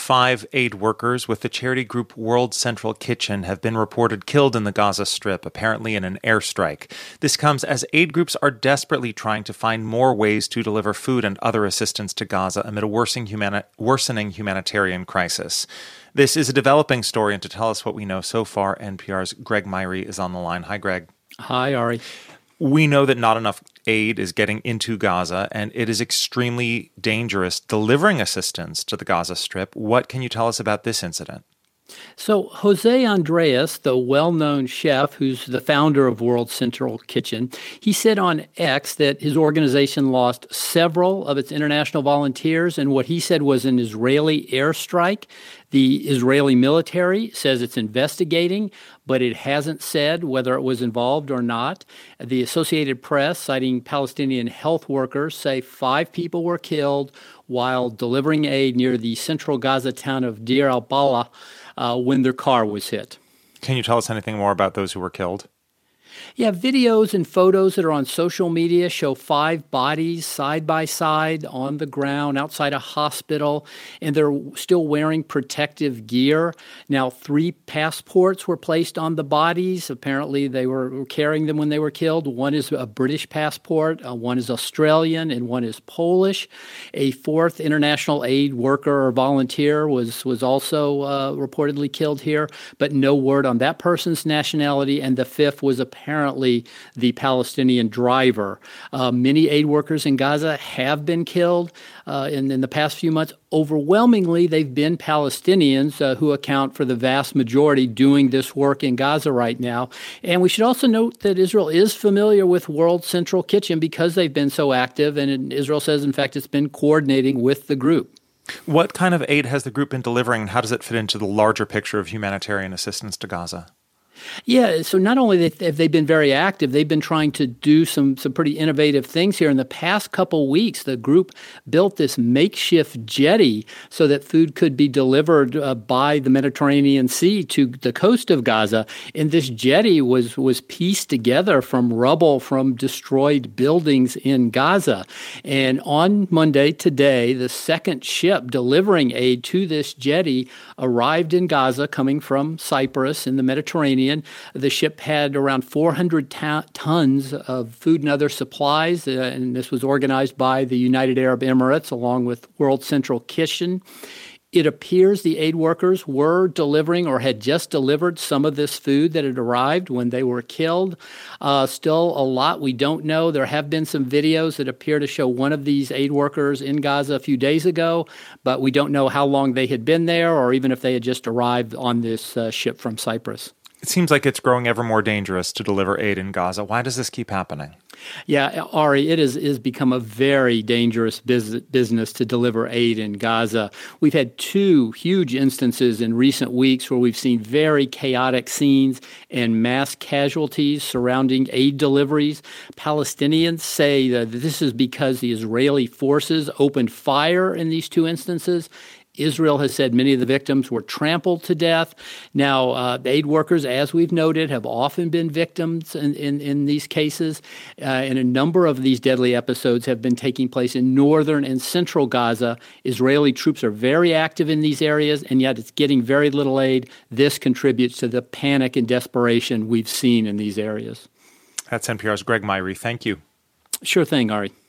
5 aid workers with the charity group World Central Kitchen have been reported killed in the Gaza Strip, apparently in an airstrike. This comes as aid groups are desperately trying to find more ways to deliver food and other assistance to Gaza amid a worsening humanitarian crisis. This is a developing story, and to tell us what we know so far, NPR's Greg Myrie is on the line. Hi, Greg. Hi, Ari. We know that not enough aid is getting into Gaza, and it is extremely dangerous delivering assistance to the Gaza Strip. What can you tell us about this incident? So Jose Andres, the well-known chef who's the founder of World Central Kitchen, he said on X that his organization lost several of its international volunteers in what he said was an Israeli airstrike. The Israeli military says it's investigating, but it hasn't said whether it was involved or not. The Associated Press, citing Palestinian health workers, say 5 people were killed while delivering aid near the central Gaza town of Deir al-Balah when their car was hit. Can you tell us anything more about those who were killed? Yeah, videos and photos that are on social media show 5 bodies side by side on the ground outside a hospital, and they're still wearing protective gear. Now, 3 passports were placed on the bodies. Apparently, they were carrying them when they were killed. One is a British passport, one is Australian, and one is Polish. A 4th international aid worker or volunteer was also reportedly killed here, but no word on that person's nationality, and the 5th was apparently the Palestinian driver. Many aid workers in Gaza have been killed in the past few months. Overwhelmingly, they've been Palestinians who account for the vast majority doing this work in Gaza right now. And we should also note that Israel is familiar with World Central Kitchen because they've been so active. And Israel says, in fact, it's been coordinating with the group. What kind of aid has the group been delivering, and how does it fit into the larger picture of humanitarian assistance to Gaza? Yeah, so not only have they been very active, they've been trying to do some pretty innovative things here. In the past couple weeks, the group built this makeshift jetty so that food could be delivered by the Mediterranean Sea to the coast of Gaza. And this jetty was pieced together from rubble from destroyed buildings in Gaza. And on Monday, today, the second ship delivering aid to this jetty arrived in Gaza, coming from Cyprus in the Mediterranean. The ship had around 400 tons of food and other supplies, and this was organized by the United Arab Emirates along with World Central Kitchen. It appears the aid workers were delivering or had just delivered some of this food that had arrived when they were killed. Still a lot we don't know. There have been some videos that appear to show one of these aid workers in Gaza a few days ago, but we don't know how long they had been there or even if they had just arrived on this ship from Cyprus. It seems like it's growing ever more dangerous to deliver aid in Gaza. Why does this keep happening? Yeah, Ari, it has become a very dangerous business to deliver aid in Gaza. We've had 2 huge instances in recent weeks where we've seen very chaotic scenes and mass casualties surrounding aid deliveries. Palestinians say that this is because the Israeli forces opened fire in these 2 instances. Israel has said many of the victims were trampled to death. Now, aid workers, as we've noted, have often been victims in these cases. And a number of these deadly episodes have been taking place in northern and central Gaza. Israeli troops are very active in these areas, and yet it's getting very little aid. This contributes to the panic and desperation we've seen in these areas. That's NPR's Greg Myrie. Thank you. Sure thing, Ari.